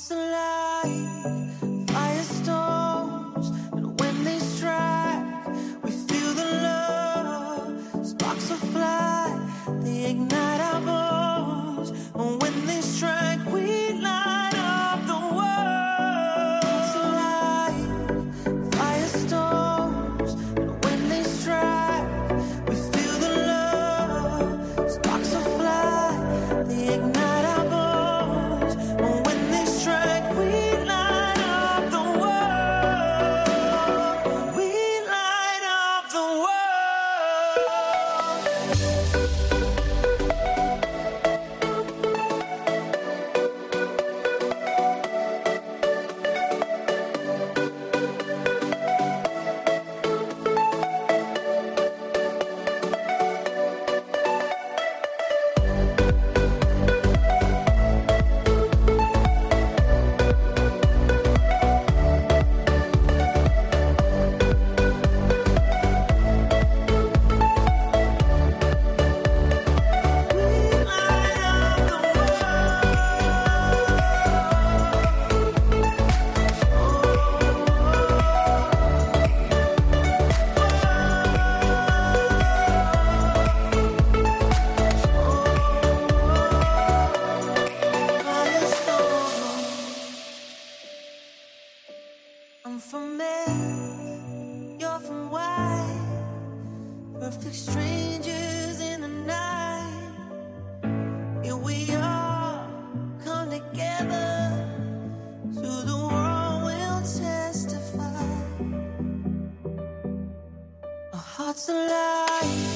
Hearts alive, firestorms, and when they strike, we feel the love. Sparks will fly, they ignite our bones. And when they strike, we light up the world. Hearts alive, firestorms, and when they strike, we feel the love. Sparks will fly, they ignite our bones. And when they strike, we light up the world. We light up the world. I'm from Mars, you're from Y. Perfect strangers in the night. Here we are, come together. To the world we'll testify. Our hearts alive.